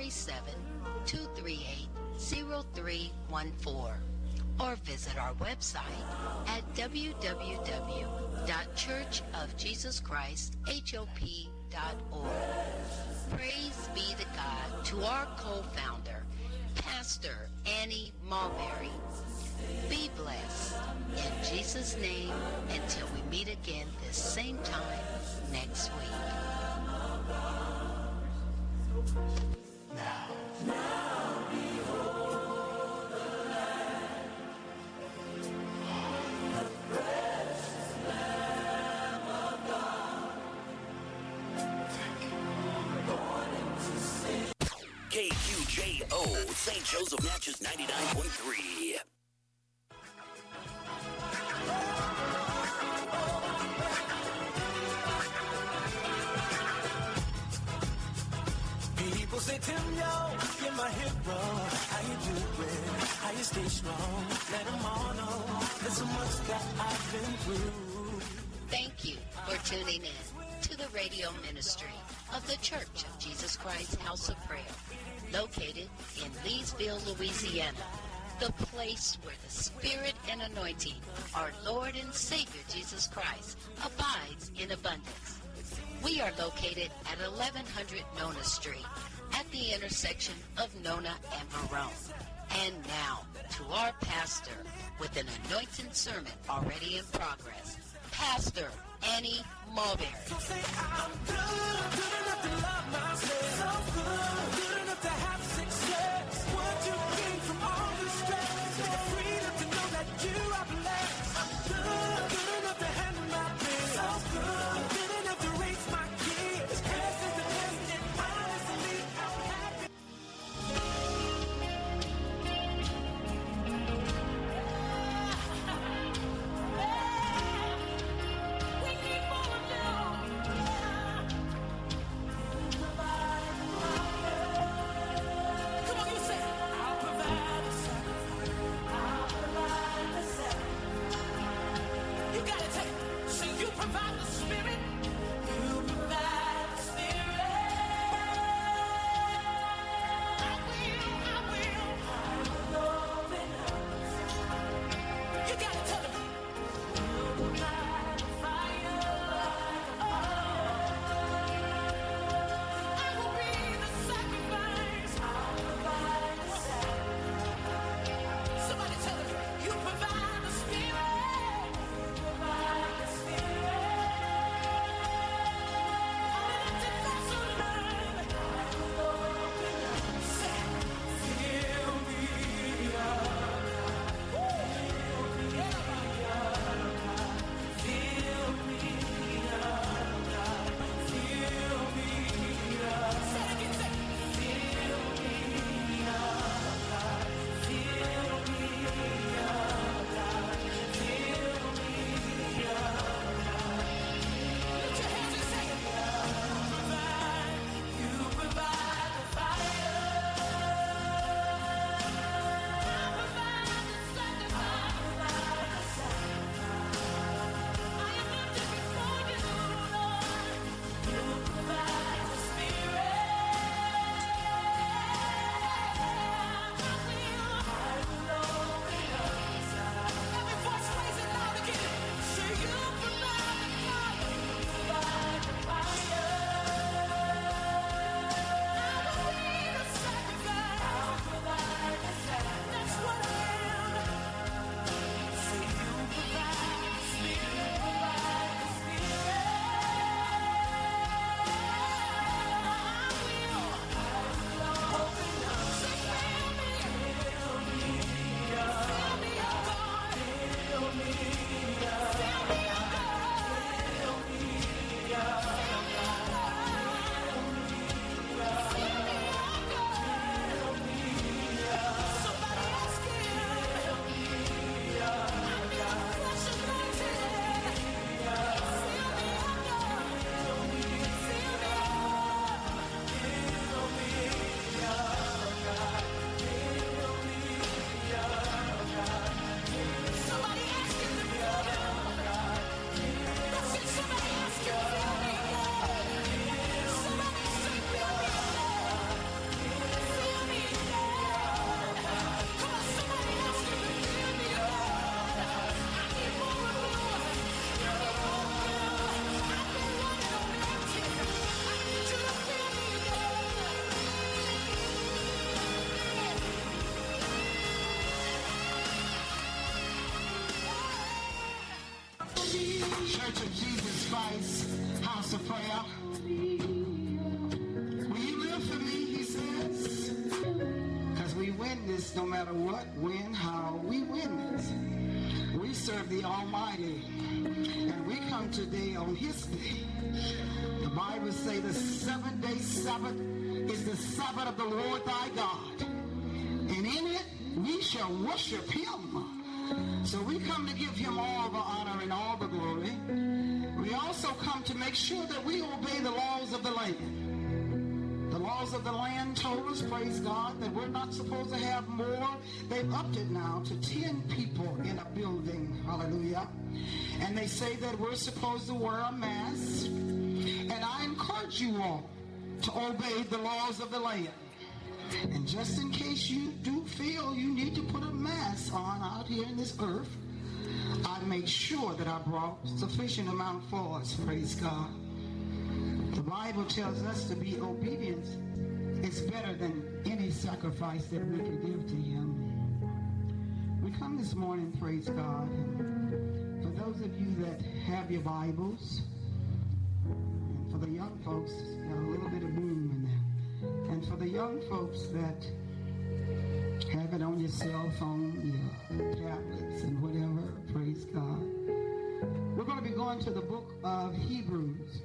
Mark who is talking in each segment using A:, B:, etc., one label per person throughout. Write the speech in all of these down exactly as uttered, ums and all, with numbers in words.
A: three seven, two three eight, zero three one four or visit our website at w w w dot church of jesus christ hop dot org. Praise be to God, to our co-founder, Pastor Annie Mulberry. Be blessed in Jesus' name until we meet again this same time next week. Now, now behold the Lamb, the precious Lamb of God. Born into sin.
B: K Q J O, Saint Joseph Natchez ninety-nine point three.
C: People say, Tim, yo, you're my hero. How you doing? How you stay strong? Let them all know there's so much that I've been through.
A: Thank you for tuning in to the radio ministry of the Church of Jesus Christ House of Prayer, located in Leesville, Louisiana, the place where the Spirit and anointing, our Lord and Savior Jesus Christ, abides in abundance. We are located at eleven hundred Nona Street, at the intersection of Nona and Marone. And now, to our pastor, with an anointed sermon already in progress, Pastor Annie Mulberry.
C: So say, I'm good, good enough to love myself. So good, good enough to have success. What you gain from all the stress, the freedom to know that you are blessed. I'm good, good enough to handle my bills. So good, good enough to raise my kids. Best is the best, and honestly, I'm happy. We need more of you.
D: Christ House of Prayer. Will you live for me, he says? Because we win this no matter what, when, how, we win this. We serve the Almighty. And we come today on his day. The Bible says the seventh-day Sabbath is the Sabbath of the Lord thy God. And in it we shall worship him. So we come to give him all the honor and all the glory. We also come to make sure that we obey the laws of the land. The laws of the land told us, praise God, that we're not supposed to have more. They've upped it now to ten people in a building. Hallelujah. And they say that we're supposed to wear a mask. And I encourage you all to obey the laws of the land. And just in case you do feel you need to put a mask on out here in this earth, I make sure that I brought sufficient amount for us, praise God. The Bible tells us to be obedient. It's better than any sacrifice that we can give to him. We come this morning, praise God. And for those of you that have your Bibles, and for the young folks, got a little bit of boom in there. And for the young folks that have it on your cell phone, your tablets, and whatever, praise God. We're going to be going to the book of Hebrews.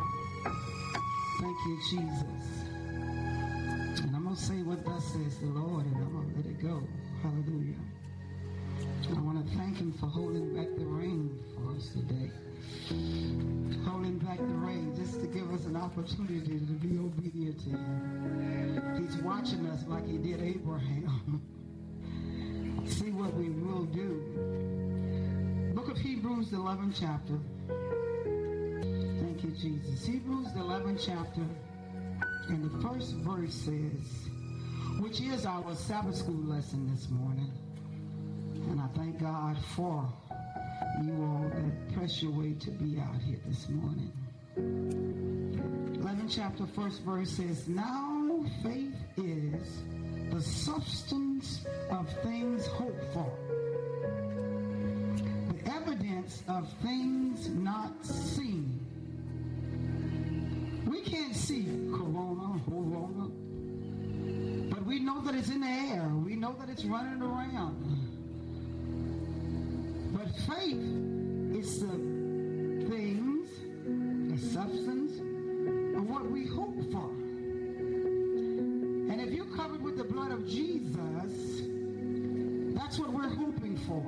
D: Thank you, Jesus. And I'm going to say what thus says the Lord, and I'm going to let it go. Hallelujah. I want to thank him for holding back the rain for us today. Holding back the rain just to give us an opportunity to be obedient to him. He's watching us like he did Abraham. See what we will do. Book of Hebrews, the eleventh chapter. Thank you, Jesus. Hebrews, the eleventh chapter, and the first verse says, which is our Sabbath school lesson this morning. And I thank God for you all that press your way to be out here this morning. eleventh chapter, first verse says, now faith is the substance of things hoped for, the evidence of things not seen. We can't see corona, corona, but we know that it's in the air. We know that it's running around. But faith is the things, the substance of what we hope for. And if you're covered with the blood of Jesus, that's what we're hoping for.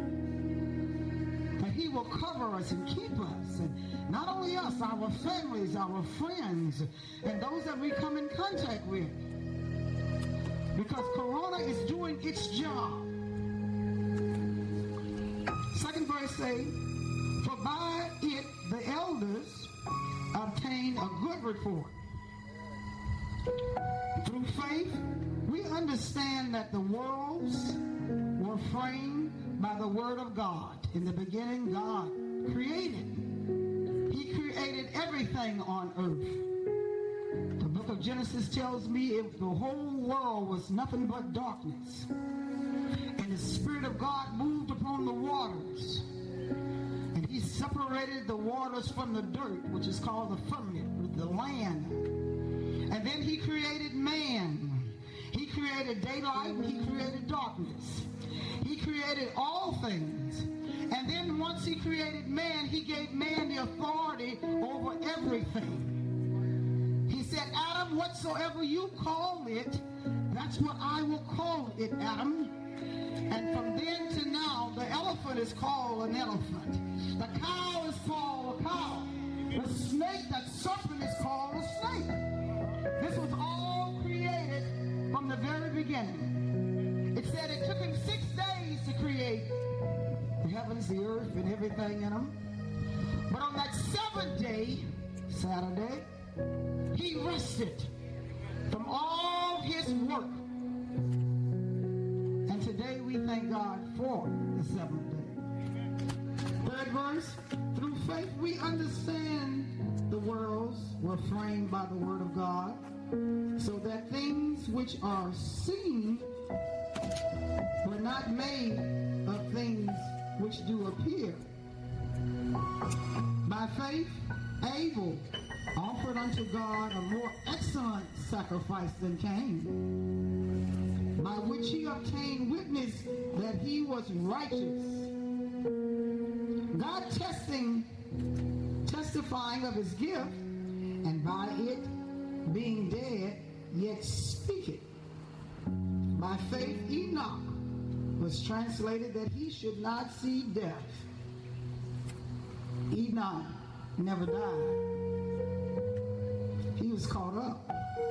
D: That he will cover us and keep us. And not only us, our families, our friends, and those that we come in contact with. Because Corona is doing its job. Second verse says, for by it the elders obtained a good report. Through faith, we understand that the worlds were framed by the word of God. In the beginning, God created. He created everything on earth. The book of Genesis tells me if the whole world was nothing but darkness, and the Spirit of God moved upon the waters, and he separated the waters from the dirt, which is called the firmament, the land. And then he created man. He created daylight and he created darkness. He created all things. And then once he created man, he gave man the authority over everything. He said, Adam, whatsoever you call it, that's what I will call it, Adam. And from then to now, the elephant is called an elephant. The cow is called a cow. The snake, that serpent, is called a snake. This was all created from the very beginning. It said it took him six days to create the heavens, the earth, and everything in them. But on that seventh day, Saturday, he rested from all his work. And today we thank God for the seventh day. Third verse, through faith we understand the worlds were framed by the word of God, so that things which are seen were not made of things which do appear. By faith, Abel offered unto God a more excellent sacrifice than Cain, by which he obtained witness that he was righteous. God testing, testifying of his gift, and by it being dead, yet speaketh. By faith Enoch was translated that he should not see death. Enoch never died. He was caught up.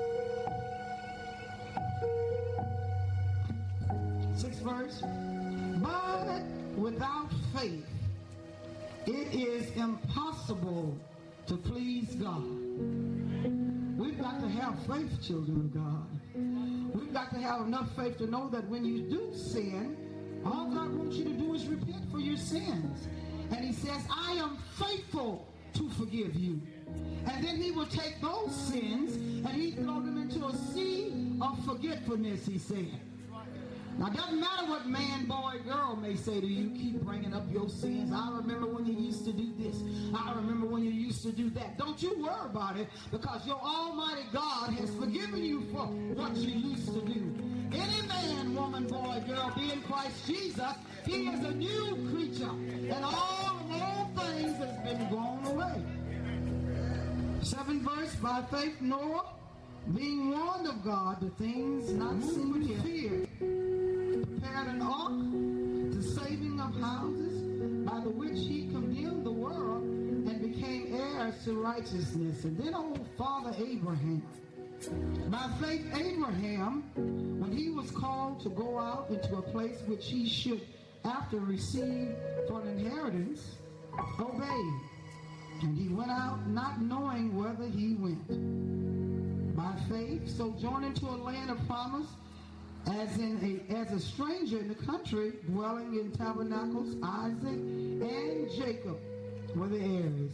D: Sixth verse. But without faith, it is impossible to please God. We've got to have faith, children of God. We've got to have enough faith to know that when you do sin, all God wants you to do is repent for your sins. And he says, I am faithful to forgive you. And then he will take those sins and he throw them into a sea of forgetfulness, he said. Now, it doesn't matter what man, boy, girl may say to you. Keep bringing up your sins. I remember when you used to do this. I remember when you used to do that. Don't you worry about it, because your almighty God has forgiven you for what you used to do. Any man, woman, boy, girl, be in Christ Jesus, he is a new creature. And all of old things has been gone away. Seventh verse, by faith Noah, being warned of God, the things not seen with fear, prepared an ark, the saving of houses, by the which he condemned the world and became heirs to righteousness. And then old Father Abraham. By faith Abraham, when he was called to go out into a place which he should after receive for an inheritance, obeyed. And he went out not knowing whither he went. By faith, sojourning to a land of promise, as in a as a stranger in the country, dwelling in tabernacles, Isaac and Jacob were the heirs.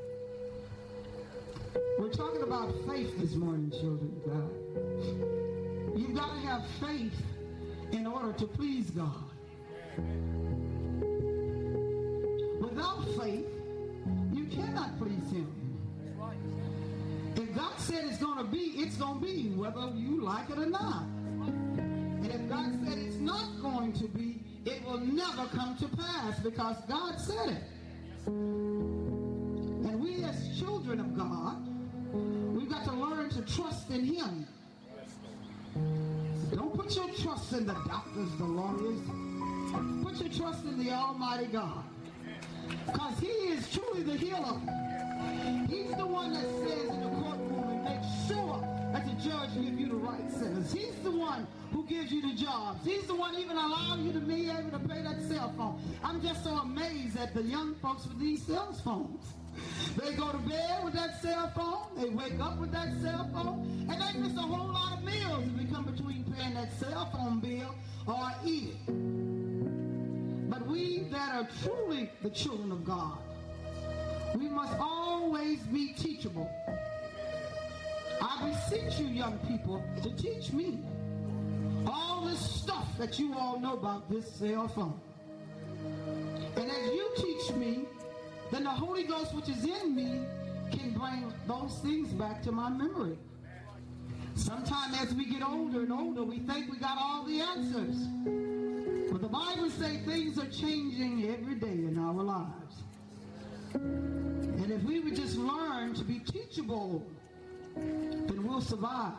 D: We're talking about faith this morning, children of God. You've got to have faith in order to please God. Without faith, you cannot please him. If God said it's going to be, it's going to be, whether you like it or not. And if God said it's not going to be, it will never come to pass, because God said it. And we as children of God, we've got to learn to trust in him. Don't put your trust in the doctors, the lawyers. Put your trust in the Almighty God. Because he is truly the healer. He's the one that says in the courtroom and makes sure that the judge gives you the right sentence. He's the one who gives you the jobs. He's the one even allowing you to be able to pay that cell phone. I'm just so amazed at the young folks with these cell phones. They go to bed with that cell phone, they wake up with that cell phone, and they miss a whole lot of meals if we come between paying that cell phone bill or eating. But we that are truly the children of God, we must always be teachable. I beseech you, young people, to teach me all this stuff that you all know about this cell phone. And as you teach me, then the Holy Ghost which is in me can bring those things back to my memory. Sometimes as we get older and older, we think we got all the answers. But the Bible says things are changing every day in our lives. And if we would just learn to be teachable, then we'll survive.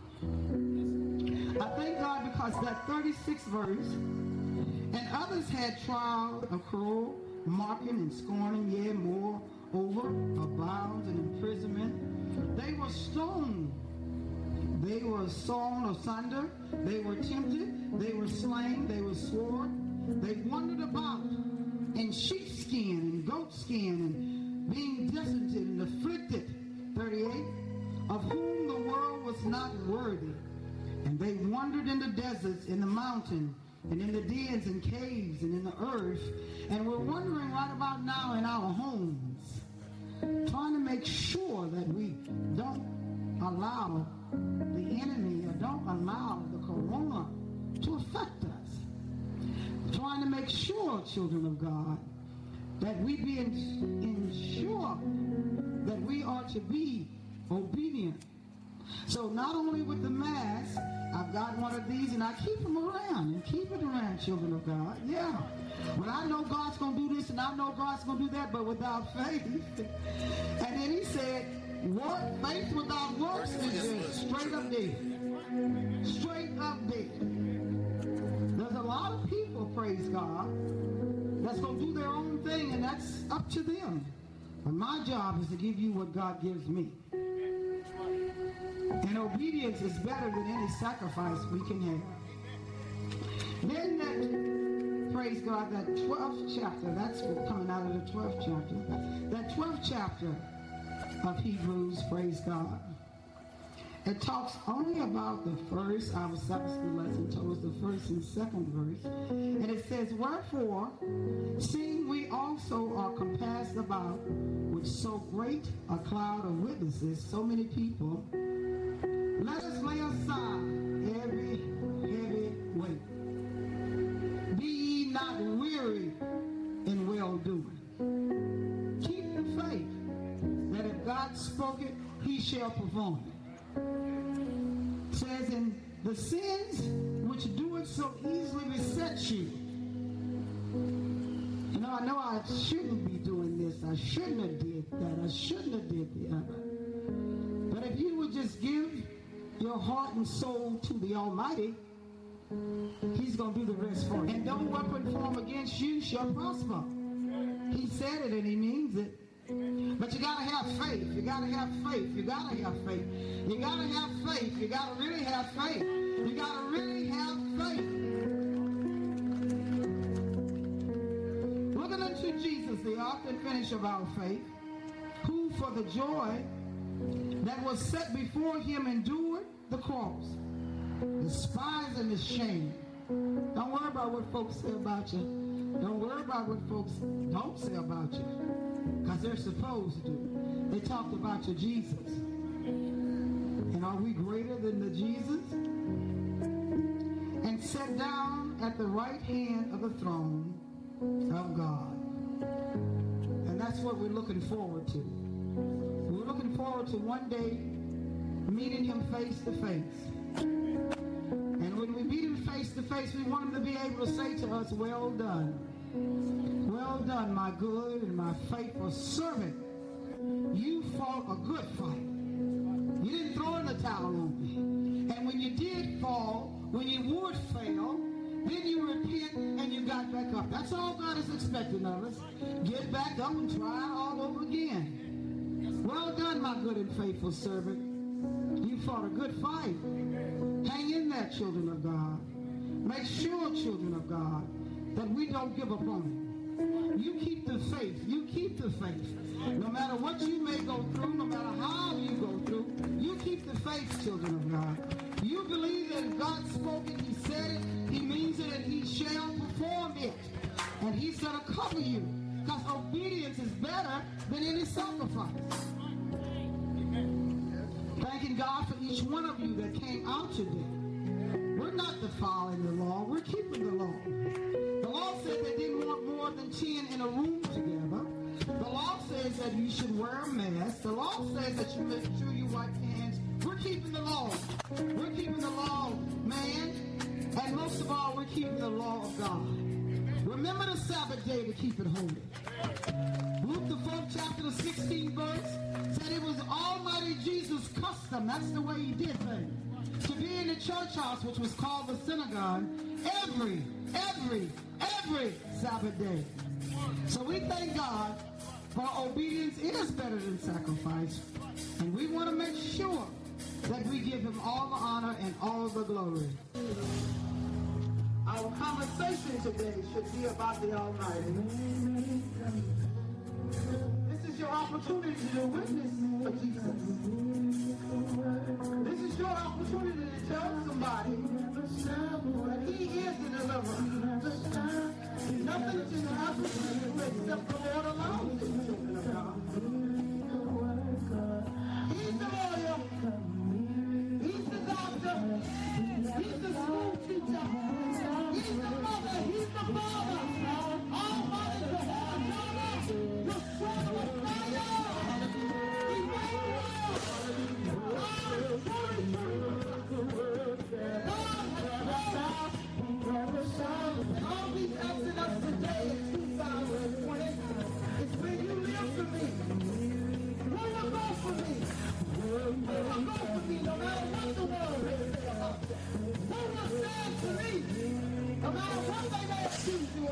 D: I thank God because that thirty-sixth verse, and others had trial of cruel, mocking and scorning, yea, more over, of bounds and imprisonment. They were stoned. They were sawn asunder. They were tempted. They were slain. They were sword. They wandered about in sheepskin and goatskin, and being destitute and afflicted, thirty-eight, of whom the world was not worthy. And they wandered in the deserts, in the mountain, and in the dens and caves, and in the earth. And we're wondering right about now in our homes, trying to make sure that we don't allow the enemy, or don't allow the corona to affect us. Trying to make sure, children of God, that we be in, ensure that we are to be obedient. So not only with the mask, I've got one of these and I keep them around and keep it around, children of God. Yeah. Well, I know God's going to do this and I know God's going to do that, but without faith. And then he said, work, faith without works is just straight up dead. Straight up dead. There's a lot of people, praise God, that's going to do their own thing, and that's up to them. But my job is to give you what God gives me. And obedience is better than any sacrifice we can have. Then that, praise God, that twelfth chapter, that's coming out of the twelfth chapter. That twelfth chapter of Hebrews, praise God. It talks only about the first, our Sabbath school lesson told us the first and second verse. And it says, wherefore, seeing we also are compassed about with so great a cloud of witnesses, so many people, let us lay aside every heavy weight. Be ye not weary in well-doing. Keep the faith that if God spoke it, he shall perform it. It says, in the sins which do it so easily beset you. You know, I know I shouldn't be doing this. I shouldn't have did that. I shouldn't have did the other. But if you would just give your heart and soul to the Almighty, he's going to do the rest for you. And no weapon formed against you shall prosper. He said it and he means it. But you got to have faith. You got to have faith. You got to have faith. You got to have faith. You got to really have faith. You got to really have faith. Looking unto Jesus, the author and finisher of our faith, who for the joy that was set before him endured the cross, despising the shame. Don't worry about what folks say about you. Don't worry about what folks don't say about you, because they're supposed to. They talked about your Jesus. And are we greater than the Jesus? And sat down at the right hand of the throne of God. And that's what we're looking forward to. We're looking forward to one day meeting him face to face. And when we meet him face to face, we want him to be able to say to us, well done. Well done, my good and my faithful servant. You fought a good fight. You didn't throw in the towel on me. And when you did fall, when you would fail, then you repent and you got back up. That's all God is expecting of us. Get back up and try all over again. Well done, my good and faithful servant. You fought a good fight. Hang in there, children of God. Make sure, children of God, that we don't give up on it. You keep the faith. You keep the faith. No matter what you may go through, no matter how you go through, you keep the faith, children of God. You believe that if God spoke it, he said it, he means it, and he shall perform it. And he's going to cover you, because obedience is better than any sacrifice. Thanking God for each one of you that came out today. We're not defiling the law. We're keeping the law. The law said they didn't want more than ten in a room together. The law says that you should wear a mask. The law says that you make sure you wipe your hands. We're keeping the law. We're keeping the law of man. And most of all, we're keeping the law of God. Remember the Sabbath day to keep it holy. Luke the fourth chapter, the sixteenth verse, said it was Almighty Jesus' custom. That's the way he did things. To be in the church house, which was called the synagogue, every, every, every Sabbath day. So we thank God for obedience is better than sacrifice. And we want to make sure that we give him all the honor and all the glory. Our conversation today should be about the Almighty. This is your opportunity to witness for Jesus. This is your opportunity to tell somebody that he is the deliverer. Nothing can happen to you except the Lord allows it, children of God. He's the lawyer. He's the doctor. He's the school teacher. He's the mother. He's the father. Almighty Jehovah, your son of fire.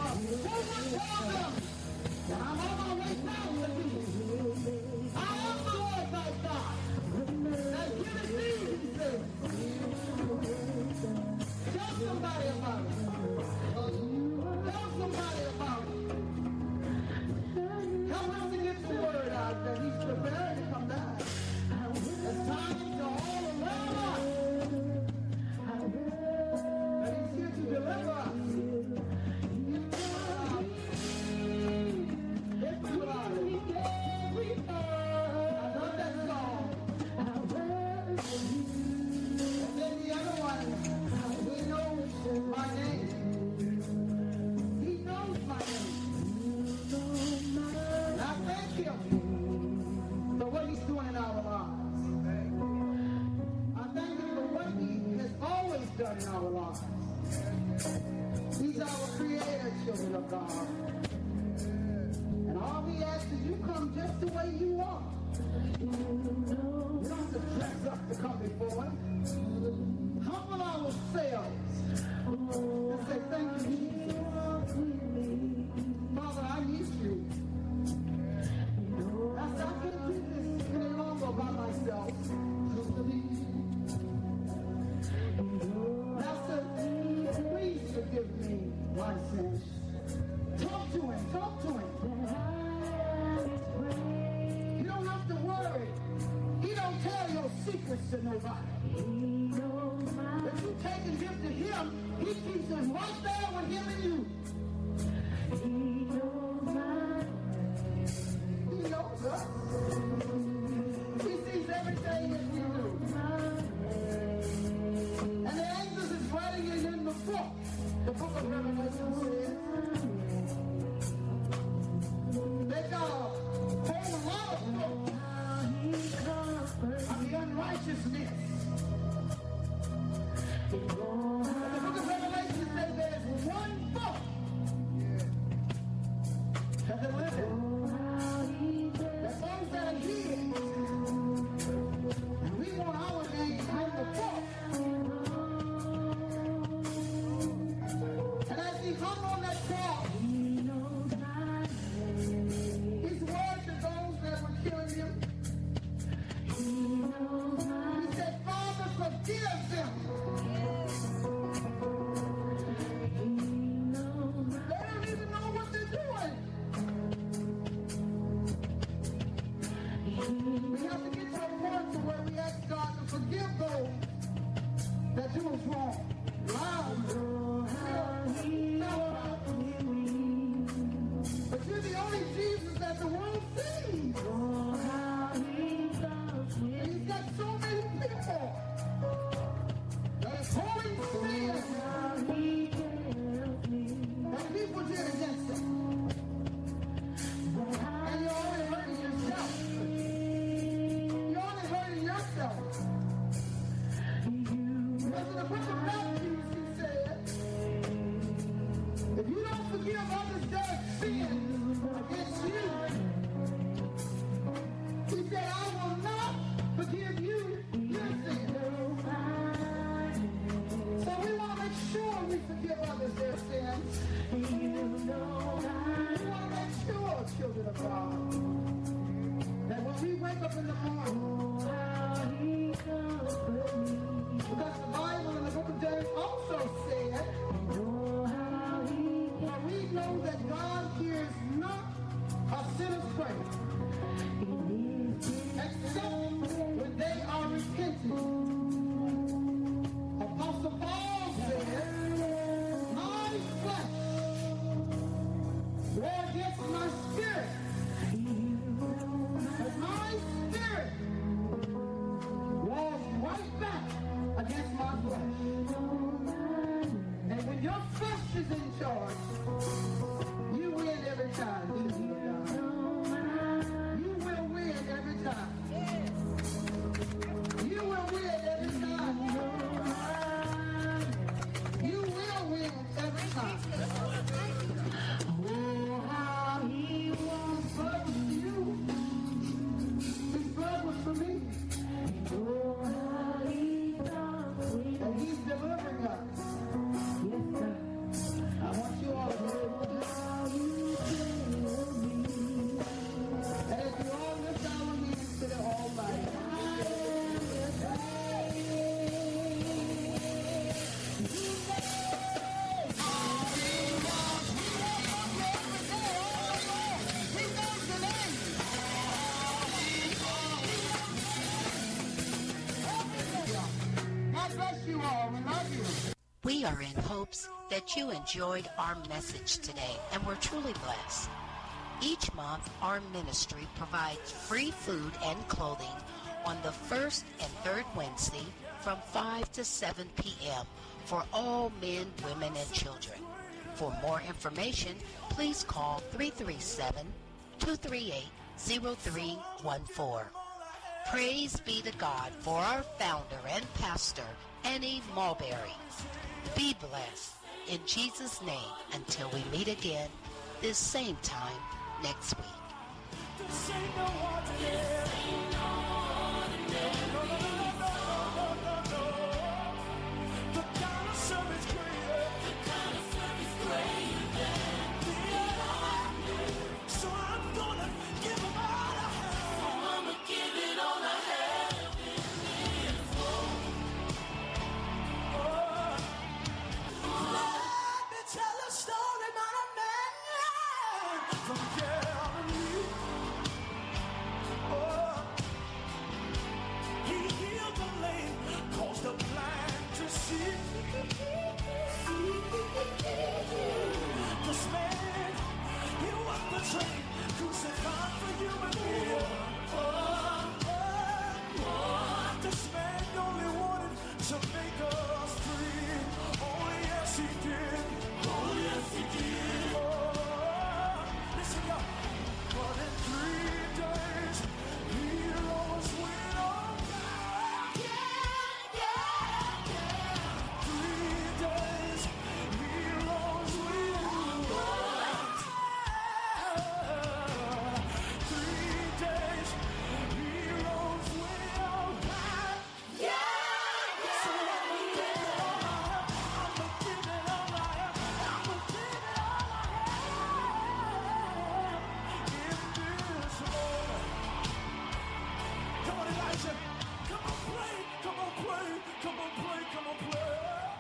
E: Because in the book of Matthew, he said,
D: all. We love you.
A: We are in hopes that you enjoyed our message today and were truly blessed. Each month, our ministry provides free food and clothing on the first and third Wednesday from five to seven p.m. for all men, women, and children. For more information, please call three three seven, two three eight, zero three one four. Praise be to God for our founder and pastor, Annie Mulberry. Be blessed in Jesus' name until we meet again this same time next week.
C: This ain't no ordinary. No, no, no, no, no, no, no. The kind of service greater. The kind of service greater. Yeah. So I'm gonna give them all I have. So I'm gonna give it all I have. Oh. Let me tell a story about a man from Galilee. Oh, he healed the lame, caused the blind to see. This man, he walked the train, crucified for you and me. Oh, oh, oh. This man only wanted to make us free. Oh, yes, he did. Oh, yes, he did. Oh, listen, y'all. But in three days, he rose with all power. Yeah, yeah, yeah. Three days, he rose with all power. Three days, he rose with all power. Yeah, yeah. So I'ma give it all I have. I'ma give it all I have. I'ma give it all I have. In this world. Come on, Elijah. Come on, play. Come on, play. Come on, play. Come on, play.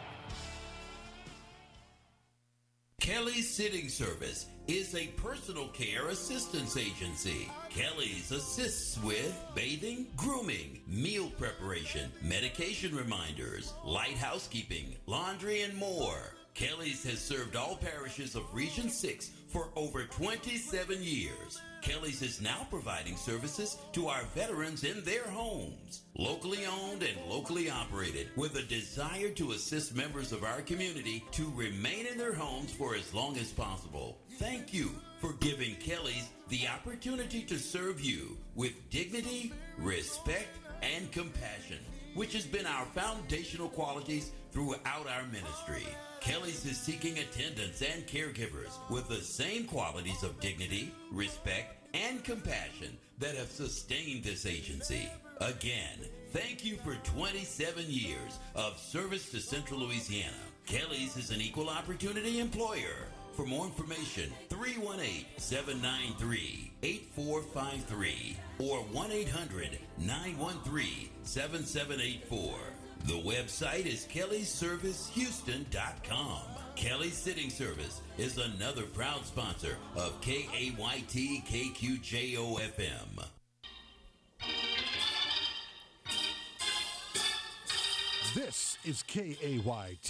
B: Kelly's Sitting Service is a personal care assistance agency. Kelly's assists with bathing, grooming, meal preparation, medication reminders, light housekeeping, laundry, and more. Kelly's has served all parishes of Region six for over twenty-seven years. Kelly's is now providing services to our veterans in their homes. Locally owned and locally operated, with a desire to assist members of our community to remain in their homes for as long as possible. Thank you for giving Kelly's the opportunity to serve you with dignity, respect, and compassion, which has been our foundational qualities throughout our ministry. Kelly's is seeking attendants and caregivers with the same qualities of dignity, respect, and compassion that have sustained this agency. Again, thank you for twenty-seven years of service to Central Louisiana. Kelly's is an equal opportunity employer. For more information, three one eight, seven nine three, eight four five three or one eight hundred, nine one three, seven seven eight four. The website is kellys service houston dot com. Kelly's Sitting Service is another proud sponsor of K A Y T K Q J O F M.
E: This is K A Y T